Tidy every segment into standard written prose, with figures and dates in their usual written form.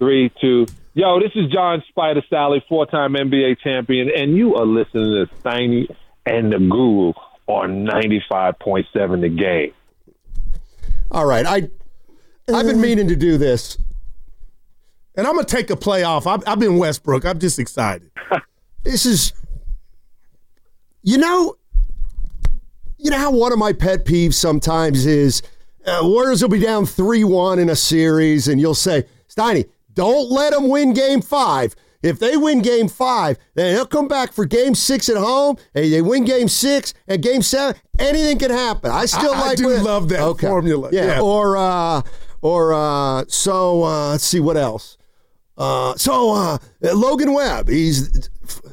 3, 2. Yo, this is John Spider Sally, 4-time NBA champion, and you are listening to Steiny and the Guru on 95.7 The Game. All right, I've been meaning to do this. And I'm going to take a play off. I've been Westbrook. I'm just excited. This is, you know how one of my pet peeves sometimes is Warriors will be down 3-1 in a series, and you'll say, Steiny, don't let them win Game 5. If they win Game 5, then they'll come back for Game 6 at home, and they win Game 6 and Game 7. Anything can happen. I love that formula. Yeah. Let's see what else. Logan Webb, he's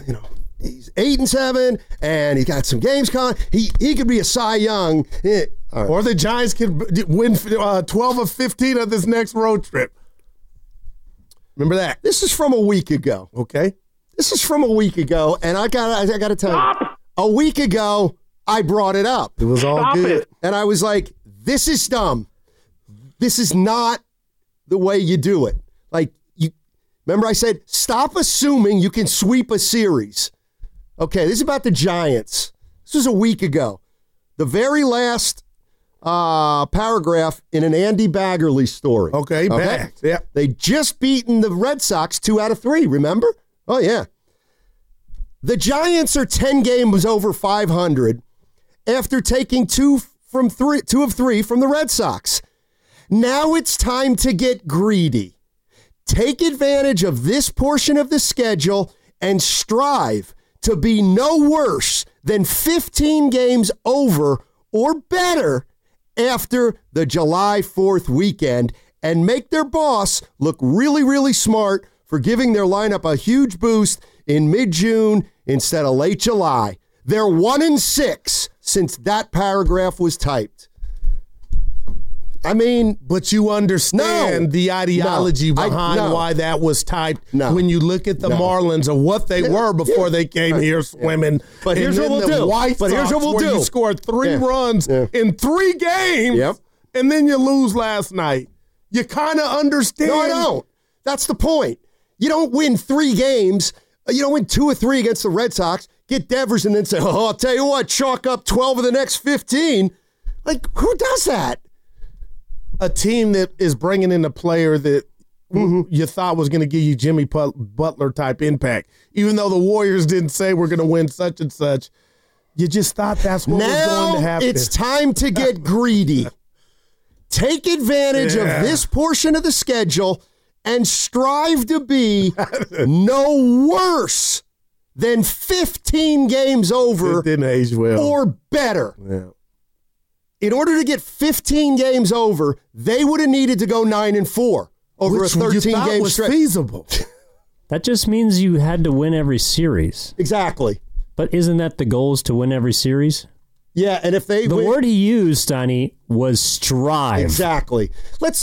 8-7, and he got some games coming. He could be a Cy Young. Right. Or the Giants could win 12 of 15 of this next road trip. Remember that? This is from a week ago. Okay. This is from a week ago, and I got to tell you, a week ago I brought it up. It was all good, and I was like, "This is dumb. This is not the way you do it." Like you remember, I said, "Stop assuming you can sweep a series." Okay, this is about the Giants. This was a week ago. The very last paragraph in an Andy Baggerly story. Okay, back. Yeah. They just beaten the Red Sox 2 out of 3, remember? Oh, yeah. The Giants are 10 games over 500 after taking 2 of 3 from the Red Sox. Now it's time to get greedy. Take advantage of this portion of the schedule and strive to be no worse than 15 games over or better after the July 4th weekend and make their boss look really, really smart for giving their lineup a huge boost in mid-June instead of late July. They're 1-6 since that paragraph was typed. I mean, but you understand the ideology behind why that was typed when you look at the Marlins of what they were before they came here swimming. But here's what we'll do. You scored 3 runs in 3 games, and then you lose last night. You kind of understand. No, I don't. That's the point. You don't win 3 games. You don't win 2 or 3 against the Red Sox, get Devers, and then say, oh, I'll tell you what, chalk up 12 of the next 15. Like, who does that? A team that is bringing in a player that you thought was going to give you Jimmy Butler type impact. Even though the Warriors didn't say we're going to win such and such, you just thought that's what was going to happen. It's time to get greedy. Take advantage of this portion of the schedule and strive to be no worse than 15 games over it didn't age well. Or better. Yeah. In order to get 15 games over, they would have needed to go 9-4 over Which a 13-game was stretch. Feasible. That just means you had to win every series. Exactly. But isn't that the goal, is to win every series? Yeah, and if they the word he used, Steiny, was strive. Exactly.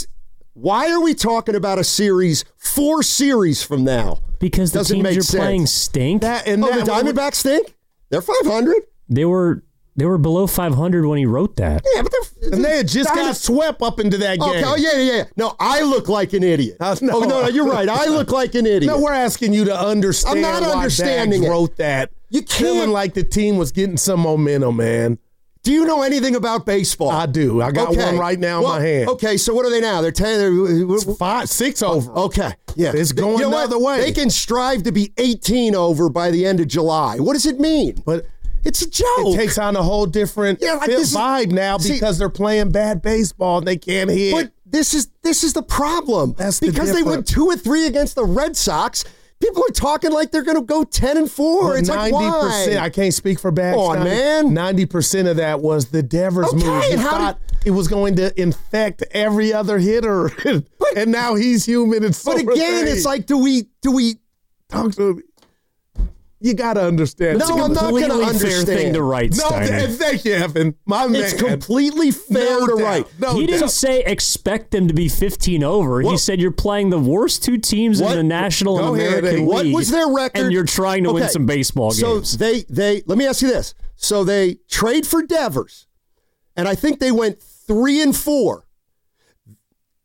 Why are we talking about a series 4 series from now? Because the teams you're playing stink. The Diamondbacks stink? They're 500. They were below 500 when he wrote that. Yeah, but they had just got swept up into that game. Okay, oh, yeah. No, I look like an idiot. No, you're right. I look like an idiot. No, we're asking you to understand. I'm not understanding Bags wrote that. You can't. Feeling like the team was getting some momentum, man. Do you know anything about baseball? I do. I got one right now in my hand. Okay, so what are they now? They're 10. 5, 6 over. Okay, yeah. It's going the other way. They can strive to be 18 over by the end of July. What does it mean? But it's a joke. It takes on a whole different vibe now because they're playing bad baseball and they can't hit. But this is the problem. That's because they went 2 or 3 against the Red Sox. People are talking like they're going to go 10-4. It's 90%, like, why? I can't speak for Bags. Come on, man. 90% of that was the Devers move. He thought it was going to infect every other hitter, and now he's human. And so but again, it's like, do we talk to me? You got to understand. No, I'm not going to understand. Fair thing to write, No, thank you, Evan. My man. It's completely fair to write. He didn't say expect them to be 15 over. He said you're playing the worst 2 teams in the National and American League. What was their record? And you're trying to win some baseball games. So they let me ask you this. So they trade for Devers, and I think they went 3-4.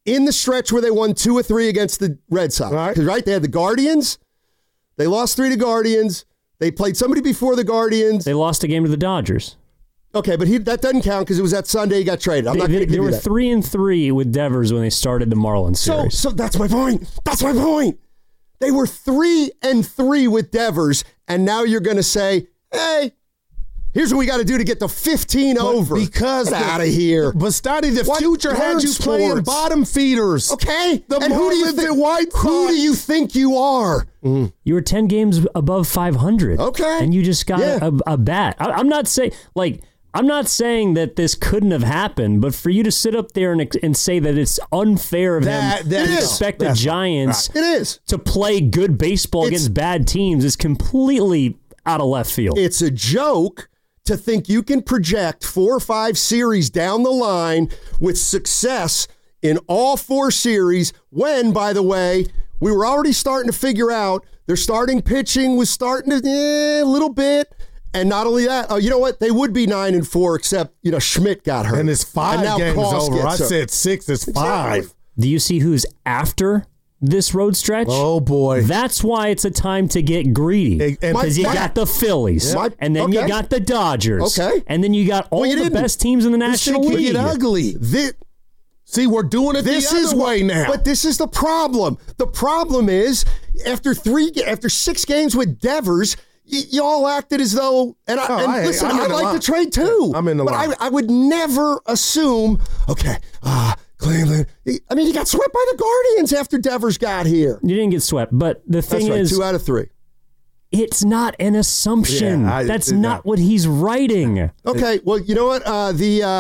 in the stretch where they won 2 or 3 against the Red Sox. Right? They had the Guardians. They lost 3 to Guardians. They played somebody before the Guardians. They lost a game to the Dodgers. Okay, but that doesn't count because it was that Sunday he got traded. I'm not going to give you that. They were 3-3 with Devers when they started the Marlins series. So that's my point. That's my point. They were 3-3 with Devers, and now you're going to say, hey, here's what we got to do to get the 15 over. Because get out of here. But Stoddy, the future had you playing bottom feeders. Okay. The Marlins and White Sox. Who do you think you are? You were 10 games above 500. Okay. And you just got a bat. I'm not saying that this couldn't have happened, but for you to sit up there and say that it's unfair of him to expect the Giants to play good baseball against bad teams is completely out of left field. It's a joke to think you can project 4 or 5 series down the line with success in all 4 series when, by the way, we were already starting to figure out their starting pitching was starting to a little bit. And not only that, you know what? They would be 9-4 except, Schmidt got hurt. And it's 5 games over. I said 6, it's 5. Do you see who's after this road stretch? Oh, boy. That's why it's a time to get greedy. Because you got the Phillies, and then you got the Dodgers, and then you got all the best teams in the National League. Get ugly. See, we're doing it the other way now. But this is the problem. The problem is, after 6 games with Devers, you all acted as though, listen, I like the trade too. I'm in the line. But I would never assume, Cleveland. I mean, you got swept by the Guardians after Devers got here. You didn't get swept, but the thing is, 2 out of 3. It's not an assumption. That's not what he's writing. Okay, well, you know what? Not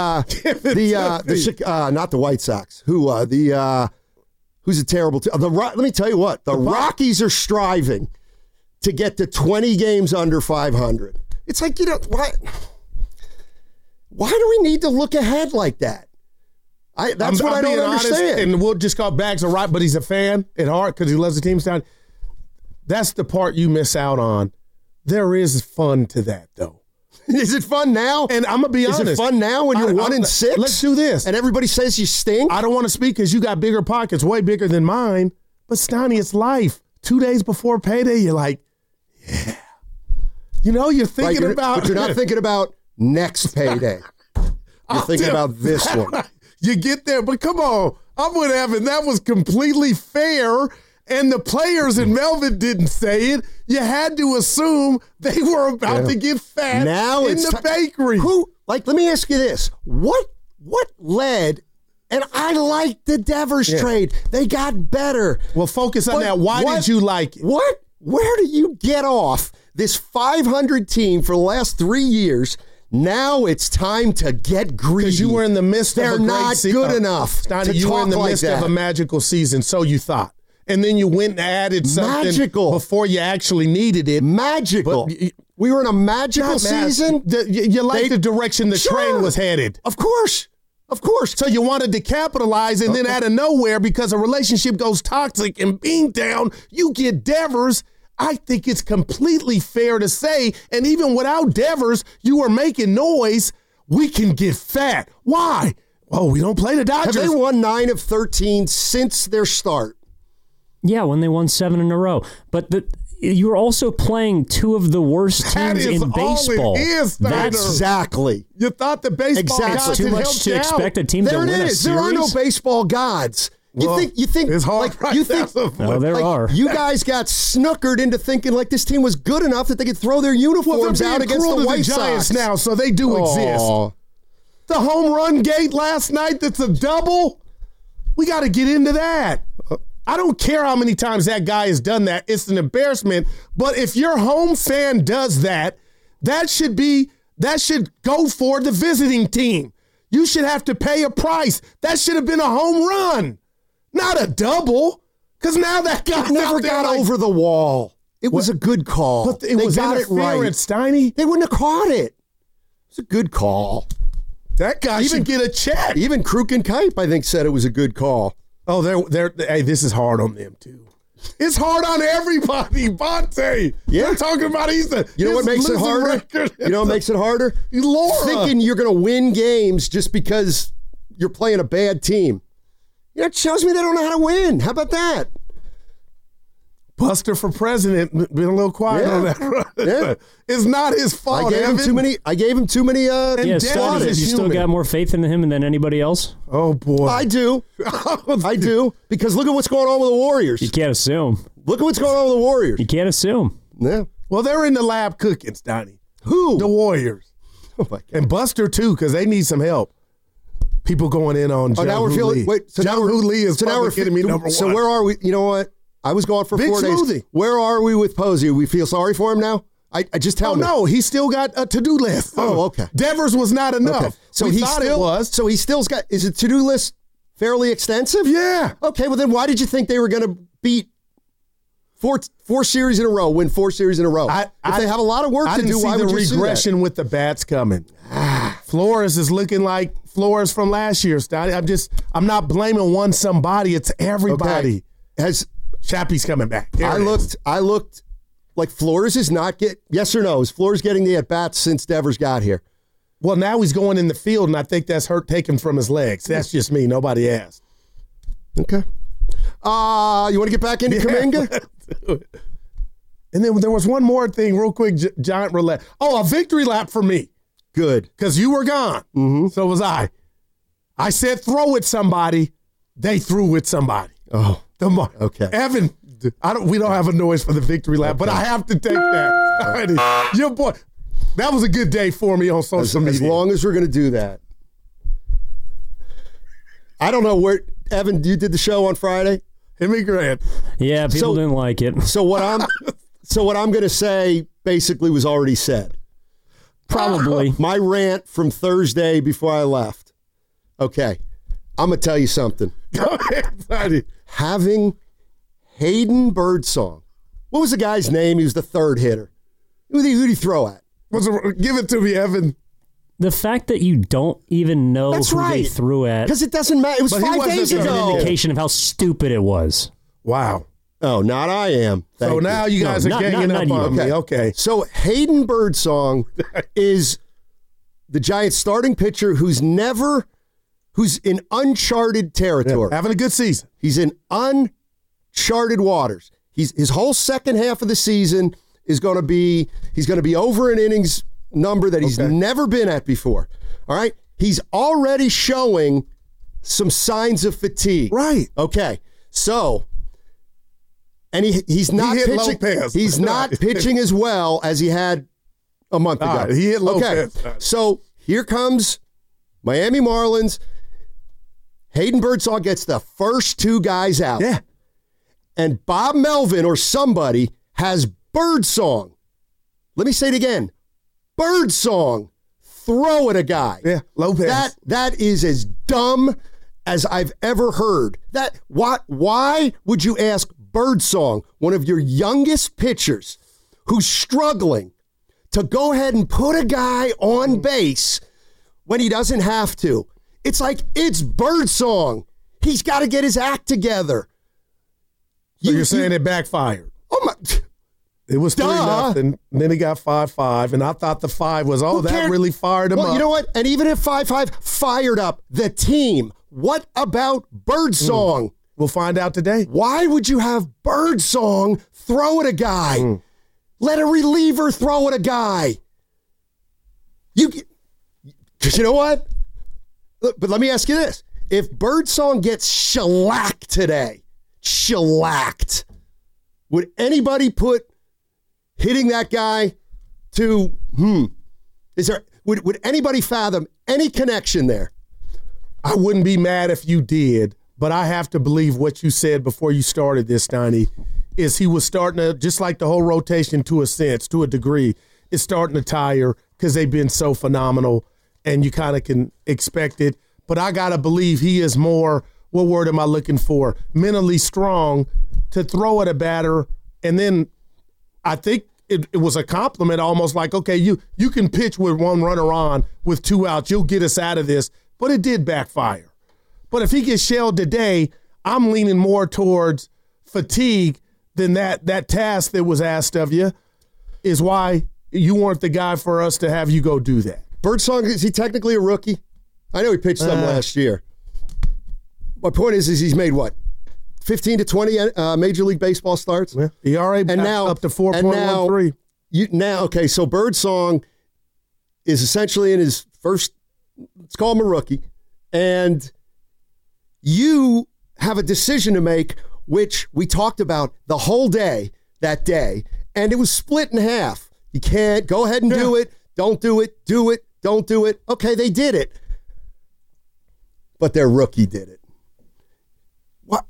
the White Sox. Who's a terrible team? Let me tell you what. The Rockies are striving to get to 20 games under 500. It's like, why do we need to look ahead like that? That's what I don't understand. And we'll just call Bags right, but he's a fan at heart because he loves the teams down. That's the part you miss out on. There is fun to that, though. Is it fun now? And I'm going to be honest. Is it fun now when you're 1-6? Let's do this. And everybody says you stink? I don't want to speak because you got bigger pockets, way bigger than mine. But, Stoney, it's life. 2 days before payday, you're like, yeah. You're thinking about. But you're not thinking about next payday. You're thinking about this one. You get there, but come on. I'm with Evan. That was completely fair. And the players in Melvin didn't say it. You had to assume they were about to get fat now in the bakery. Let me ask you this. What led, and I liked the Devers trade. They got better. Well, focus on that. Why did you like it? Where do you get off this 500 team for the last 3 years? Now it's time to get greedy. Because you were in the midst of a great season. They're not good enough to you talk were in the like midst that. of a magical season, so you thought. And then you went and added something before you actually needed it. Magical. We were in a magical season. You liked the direction the train was headed. Of course. So you wanted to capitalize, and then out of nowhere, because a relationship goes toxic and being down, you get Devers. I think it's completely fair to say, and even without Devers, you are making noise. We can get fat. Why? Oh, we don't play the Dodgers. Have they won 9 of 13 since their start? Yeah, when they won 7 in a row. But you were also playing 2 of the worst teams in baseball. That's exactly. You thought the baseball gods too much to expect a team to win a series? There are no baseball gods. You think it's hard. There are. You guys got snookered into thinking like this team was good enough that they could throw their uniforms out against the White Giants Sox now, so they do exist. The home run gate last night, that's a double. We got to get into that. I don't care how many times that guy has done that. It's an embarrassment. But if your home fan does that, that should go for the visiting team. You should have to pay a price. That should have been a home run. Not a double, because now that guy never got over the wall. It was a good call. But it was interference, Steiny. They wouldn't have caught it. It's a good call. That guy should get a check. Even Kruk and Kipe, I think, said it was a good call. Oh, hey, this is hard on them, too. It's hard on everybody, Bonte. Yeah. They're talking about You know what makes it harder? You know what makes it harder? Laura. Thinking you're going to win games just because you're playing a bad team. It shows me they don't know how to win. How about that? Buster for president, been a little quiet on that. Yeah. It's not his fault. I gave him too many. You still got more faith in him than anybody else? Oh boy, I do. I do, because look at what's going on with the Warriors. You can't assume. Look at what's going on with the Warriors. You can't assume. Yeah. Well, they're in the lab cooking, Donnie. Who? The Warriors. Oh my God. And Buster too, because they need some help. People going in on John Lee. Wait, so John Lee is enemy number one. So where are we? You know what? I was gone for Big 4 days. smoothie. Where are we with Posey? We feel sorry for him now? I just tell me. No, he's still got a to-do list. Oh, okay. Devers was not enough. Okay. So we thought it was. So he still's got. Is the to-do list fairly extensive? Yeah. Okay. Well, then why did you think they were going to beat four series in a row? Win 4 series in a row? If they have a lot of work to do, why would you see that? I didn't see the regression with the bats coming. Flores is looking like Flores from last year, Stoney. I'm not blaming one somebody. It's everybody. Okay. Chappie's coming back. I looked like Flores is not yes or no? Is Flores getting the at-bats since Devers got here? Well, now he's going in the field, and I think that's taken from his legs. That's just me. Nobody asked. Okay. You want to get back into Kuminga? Let's do it. And then there was one more thing real quick, giant roulette. Oh, a victory lap for me. Good. Because you were gone. Mm-hmm. So was I. I said throw at somebody. They threw at somebody. Oh. Okay. Evan, we don't have a noise for the victory lap, but I have to take that. Your boy, that was a good day for me on social media. As long as we're going to do that. I don't know where, Evan, you did the show on Friday? Him and Grant. Yeah, people didn't like it. So what I'm going to say basically was already said. Probably. My rant from Thursday before I left. Okay. I'm going to tell you something. Go ahead, buddy. Having Hayden Birdsong. What was the guy's name? He was the third hitter. Who did he throw at? Give it to me, Evan. The fact that you don't even know they threw at. Because it doesn't matter. It was 5 days ago. An indication of how stupid it was. Wow. Oh, not I am. So now you guys are ganging up on me. Okay. So Hayden Birdsong is the Giants' starting pitcher who's in uncharted territory. Yeah, having a good season. He's in uncharted waters. His whole second half of the season is going to be over an innings number that he's never been at before. All right? He's already showing some signs of fatigue. Right. Okay. So, and he's not pitching. Lopez. He's not pitching as well as he had a month ago. Right, he hit Lopez. Okay. So here comes Miami Marlins. Hayden Birdsong gets the first 2 guys out. Yeah. And Bob Melvin or somebody has Birdsong. Let me say it again. Birdsong. Throw at a guy. Yeah, Lopez. That is as dumb as I've ever heard. Why would you ask Birdsong, one of your youngest pitchers who's struggling, to go ahead and put a guy on base when he doesn't have to? It's like, it's Birdsong. He's got to get his act together. So you're saying it backfired? Oh, my. It was 3-0, and then he got 5-5, and I thought the 5 was, that really fired him up. Well, you know what? And even if 5-5 fired up the team, what about Birdsong? We'll find out today. Why would you have Birdsong throw at a guy? Let a reliever throw at a guy. Because you know what? But let me ask you this. If Birdsong gets shellacked today, would anybody put hitting that guy to, would anybody fathom any connection there? I wouldn't be mad if you did, but I have to believe what you said before you started this, Donnie, is he was starting to, just like the whole rotation to a sense, to a degree, is starting to tire because they've been so phenomenal, and you kind of can expect it. But I got to believe he is more, what word am I looking for, mentally strong to throw at a batter. And then I think it was a compliment, almost like, okay, you can pitch with 1 runner on with 2 outs. You'll get us out of this. But it did backfire. But if he gets shelled today, I'm leaning more towards fatigue than that task that was asked of you is why you weren't the guy for us to have you go do that. Birdsong, is he technically a rookie? I know he pitched some last year. My point is he's made what? 15 to 20 Major League Baseball starts? Yeah. ERA and now up to 4.13. Okay, so Birdsong is essentially in his first, let's call him a rookie, and you have a decision to make, which we talked about the whole day that day, and it was split in half. You can't go ahead and do it, don't do it, don't do it. Okay, they did it. But their rookie did it. What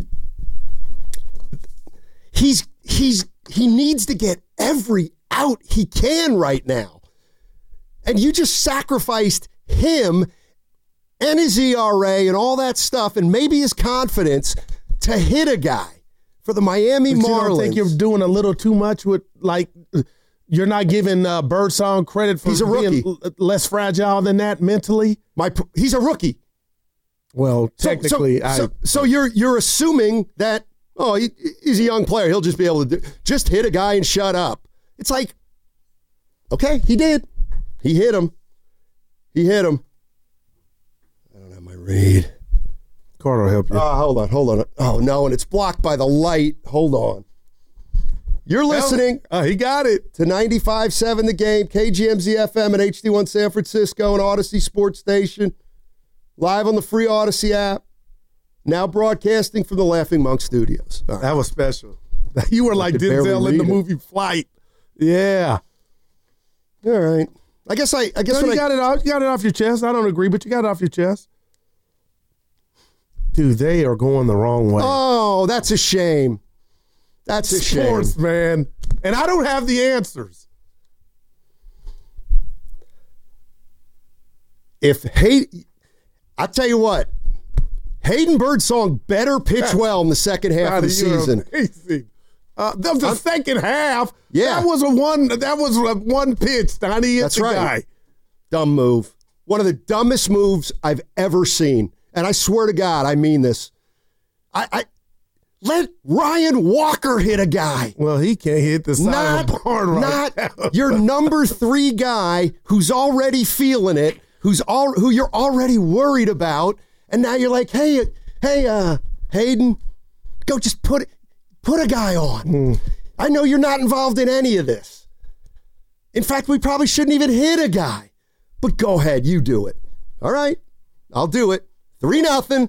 he needs to get every out he can right now. And you just sacrificed him and his ERA and all that stuff and maybe his confidence to hit a guy for the Miami Marlins. You don't think you're doing a little too much with, like, you're not giving Birdsong credit for being less fragile than that mentally? He's a rookie. Well, technically, so you're assuming that he's a young player. He'll just be able to just hit a guy and shut up. It's like, okay, he did. He hit him. I don't have my read. Carter will help you. Hold on. Oh no, and it's blocked by the light. Hold on. You're listening. He got it. To 95.7 The Game, KGMZ FM and HD1 San Francisco and Odyssey Sports Station. Live on the free Odyssey app. Now broadcasting from the Laughing Monk Studios. Right. That was special. You were like Denzel in the movie Flight. Yeah. All right. I guess you got it off. You got it off your chest. I don't agree, but you got it off your chest. Dude, they are going the wrong way. Oh, that's a shame. That's a shame. Sports, man. And I don't have the answers. I'll tell you what, Hayden Birdsong better pitch well in the second half of the season. Amazing. The second half, yeah. That was a one pitch, Donnie. That's right. Guy. Dumb move. One of the dumbest moves I've ever seen. And I swear to God, I mean this. I let Ryan Walker hit a guy. Well, he can't hit the side of the barn right now. Your number 3 guy who's already feeling it, who you're already worried about, and now you're like, hey, Hayden, go just put a guy on. I know you're not involved in any of this. In fact, we probably shouldn't even hit a guy. But go ahead, you do it. All right, I'll do it. 3-0.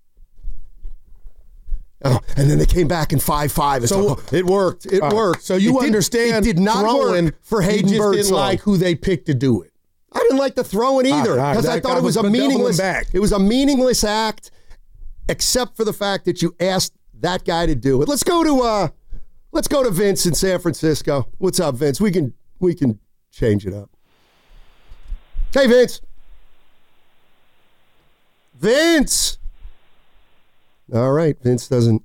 Oh, and then they came back in 5-5. So it worked. It worked. So you understand it did not work for Hayden Birdsong. Didn't like who they picked to do it. I didn't like the throwing either because I thought it was a meaningless. It was a meaningless act, except for the fact that you asked that guy to do it. Let's go to Vince in San Francisco. What's up, Vince? We can change it up. Hey, Vince. Vince. All right, Vince doesn't.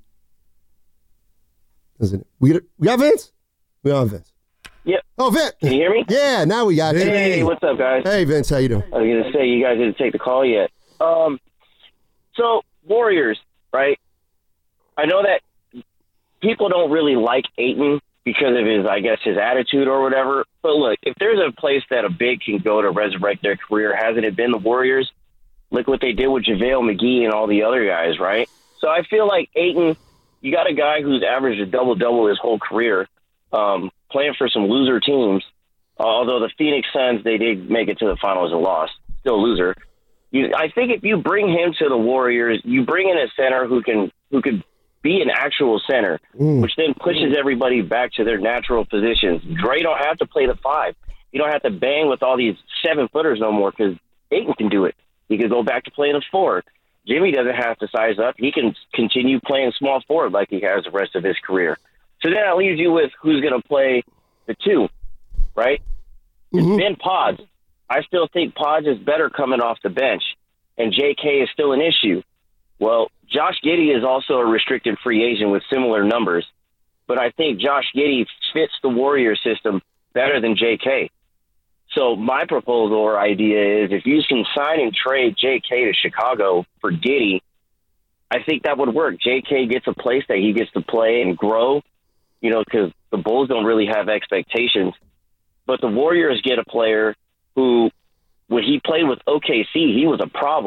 We got Vince. We got Vince. Yep. Oh, Vince. Can you hear me? Yeah, now we got you. Hey, what's up, guys? Hey, Vince, how you doing? I was going to say, you guys didn't take the call yet. So, Warriors, right? I know that people don't really like Ayton because of his attitude or whatever. But look, if there's a place that a big can go to resurrect their career, hasn't it been the Warriors? Look what they did with JaVale McGee and all the other guys, right? So I feel like Ayton, you got a guy who's averaged a double-double his whole career, playing for some loser teams. Although the Phoenix Suns, they did make it to the finals and lost. Still a loser. I think if you bring him to the Warriors, you bring in a center who could be an actual center, which then pushes everybody back to their natural positions. Dre don't have to play the 5. You don't have to bang with all these 7-footers no more because Ayton can do it. He could go back to playing a 4. Jimmy doesn't have to size up. He can continue playing small forward like he has the rest of his career. So then that leaves you with who's going to play the 2, right? It's Ben Pods. I still think Pods is better coming off the bench, and JK is still an issue. Well, Josh Giddey is also a restricted free agent with similar numbers, but I think Josh Giddey fits the Warrior system better than JK. So my proposal or idea is if you can sign and trade JK to Chicago for Giddey, I think that would work. JK gets a place that he gets to play and grow, because the Bulls don't really have expectations. But the Warriors get a player who, when he played with OKC, he was a problem.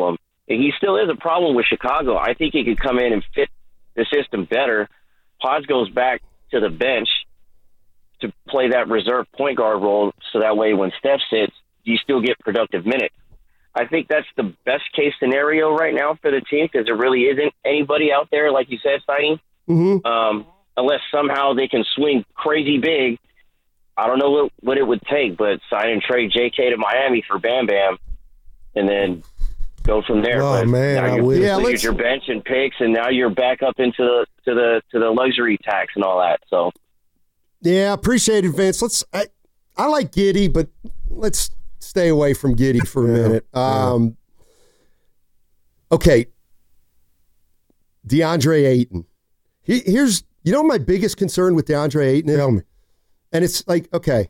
he still is a problem with Chicago. I think he could come in and fit the system better. Pods goes back to the bench to play that reserve point guard role, so that way when Steph sits, you still get productive minutes. I think that's the best case scenario right now for the team because there really isn't anybody out there, like you said, Steiny. Unless somehow they can swing crazy big. I don't know what it would take, but sign and trade JK to Miami for Bam Bam and then go from there. Oh, but man, now I you're wish. at your bench and picks, and now you're back up into the luxury tax and all that. So, yeah, appreciate it, Vince. I like Giddey, but let's stay away from Giddey for a minute. Okay, DeAndre Ayton. Here's my biggest concern with DeAndre Ayton is? Tell me. And it's like, okay,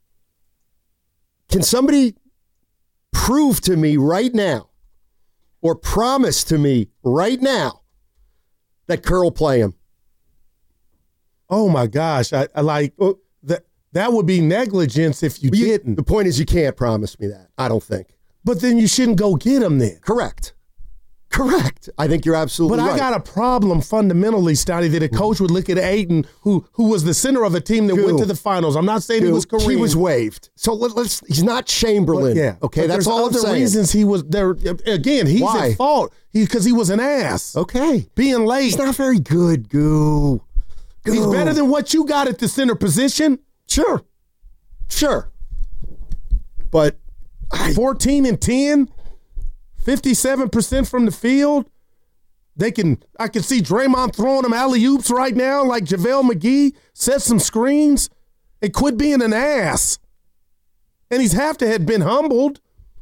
can somebody prove to me right now or promise to me right now that Kerr will play him? Oh, my gosh. I like that would be negligence if you didn't. The point is you can't promise me that, I don't think. But then you shouldn't go get him then. Correct. I think you're absolutely right. But I got a problem fundamentally, Stotty, that a coach would look at Ayton, who was the center of a team that went to the finals. I'm not saying he was Kareem. He was waived. So he's not Chamberlain. Okay, that's all I'm saying. There's other reasons he was there. Again, he's at fault because he was an ass. Okay. Being late. He's not very good, Goo. He's better than what you got at the center position. Sure. But 14 and 10. 57% from the field. I can see Draymond throwing them alley-oops right now like JaVale McGee, set some screens, and quit being an ass. And he's have to have been humbled.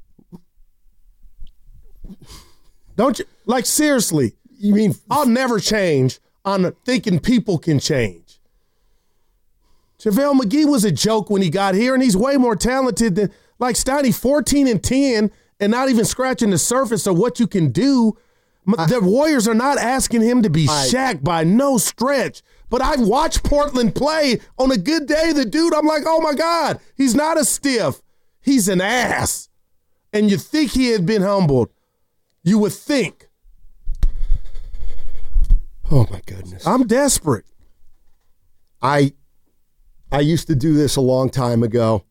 Don't you? Like, seriously. You mean I'll never change on thinking people can change. JaVale McGee was a joke when he got here, and he's way more talented than, like, Steiny, 14 and 10, and not even scratching the surface of what you can do. The Warriors are not asking him to be Shaq by no stretch. But I've watched Portland play on a good day. The dude, I'm like, oh, my God, he's not a stiff. He's an ass. And you think he had been humbled. You would think. Oh, my goodness. I'm desperate. I used to do this a long time ago.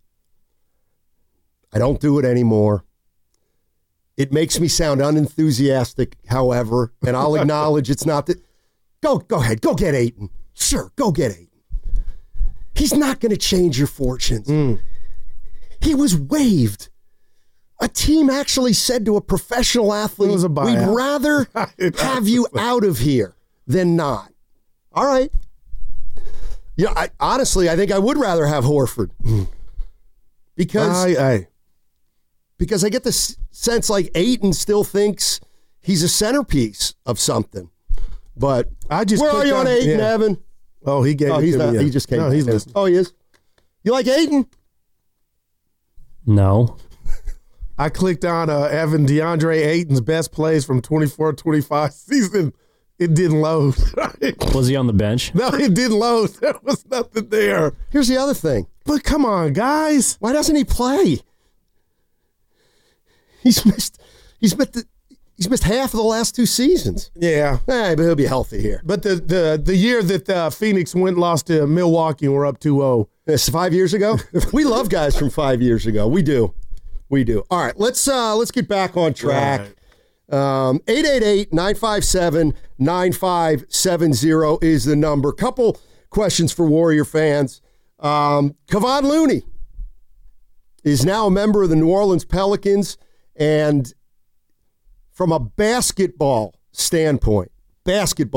I don't do it anymore. It makes me sound unenthusiastic, however, and I'll acknowledge it's not that. Go ahead. Go get Ayton. Sure, go get Ayton. He's not going to change your fortunes. He was waived. A team actually said to a professional athlete, we'd rather have you out of here than not. All right. Yeah, honestly, I think I would rather have Horford. Because I get the sense like Ayton still thinks he's a centerpiece of something. But where are you on Ayton, Evan? Oh, he gave he's not. He just came. No, he's listening. Oh, he is? You like Ayton? No. I clicked on Evan DeAndre Ayton's best plays from 24-25 season. It didn't load. Was he on the bench? No, it didn't load. There was nothing there. Here's the other thing. But come on, guys. Why doesn't he play? He's missed half of the last 2 seasons. Yeah. But he'll be healthy here. But the year that Phoenix lost to Milwaukee and we're up 2-0. It's 5 years ago? We love guys from 5 years ago. We do. All right, let's get back on track. Right. 888-957-9570 is the number. Couple questions for Warrior fans. Kevon Looney is now a member of the New Orleans Pelicans, and from a basketball standpoint, do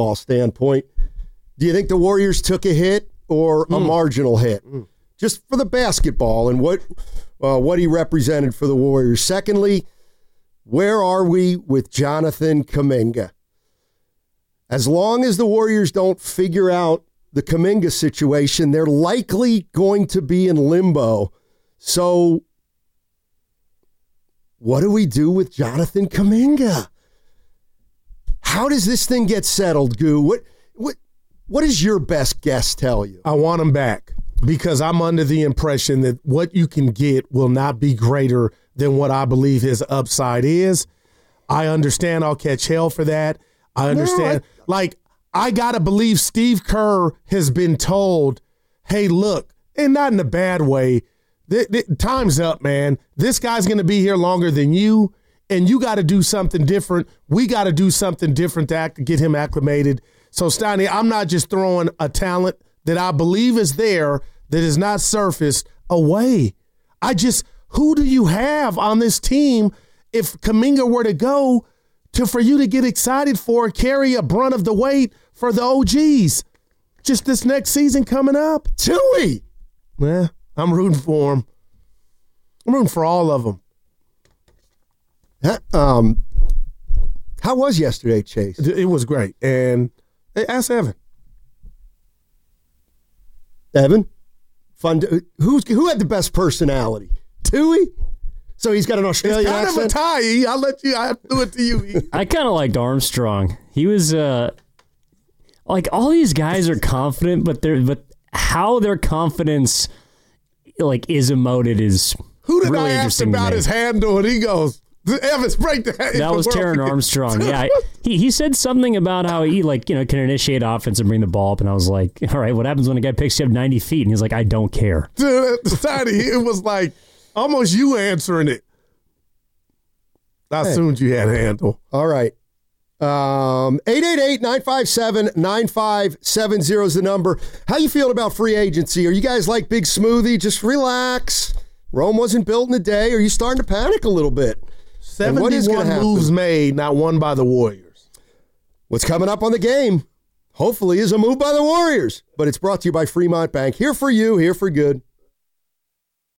you think the Warriors took a hit or a marginal hit? Just for the basketball and what he represented for the Warriors. Secondly, where are we with Jonathan Kuminga? As long as the Warriors don't figure out the Kuminga situation, they're likely going to be in limbo. So what do we do with Jonathan Kuminga? How does this thing get settled, Goo? What does your best guess tell you? I want him back because I'm under the impression that what you can get will not be greater than what I believe his upside is. I understand I'll catch hell for that. I understand. I got to believe Steve Kerr has been told, hey, look, and not in a bad way, time's up, man. This guy's going to be here longer than you, and you got to do something different. We got to do something different to get him acclimated. So, Steiny, I'm not just throwing a talent that I believe is there that is not surfaced away. Who do you have on this team if Kuminga were to go for you to get excited for, carry a brunt of the weight for the OGs? Just this next season coming up. Tui! Yeah, I'm rooting for him. I'm rooting for all of them. How was yesterday, Chase? It was great. And ask Evan. Evan? Fun. Who had the best personality? Tui? So he's got an Australian accent? It's kind of a tie. I threw it to you. I kind of liked Armstrong. He was all these guys are confident, but how their confidence is emoted is who did really I ask about his handle and he goes, Evans, break the handle. That was Taron Armstrong. Yeah, he said something about how he can initiate offense and bring the ball up, and I was like, all right, what happens when a guy picks you up 90 feet? And he's like, I don't care. Dude, it was like almost you answering it. I assumed you had a handle. All right. 888-957-9570 is the number. How you feeling about free agency? Are you guys like Big Smoothie? Just relax. Rome wasn't built in a day. Are you starting to panic a little bit? 71 moves made, not one by the Warriors. What's coming up on the game, hopefully, is a move by the Warriors. But it's brought to you by Fremont Bank. Here for you, here for good.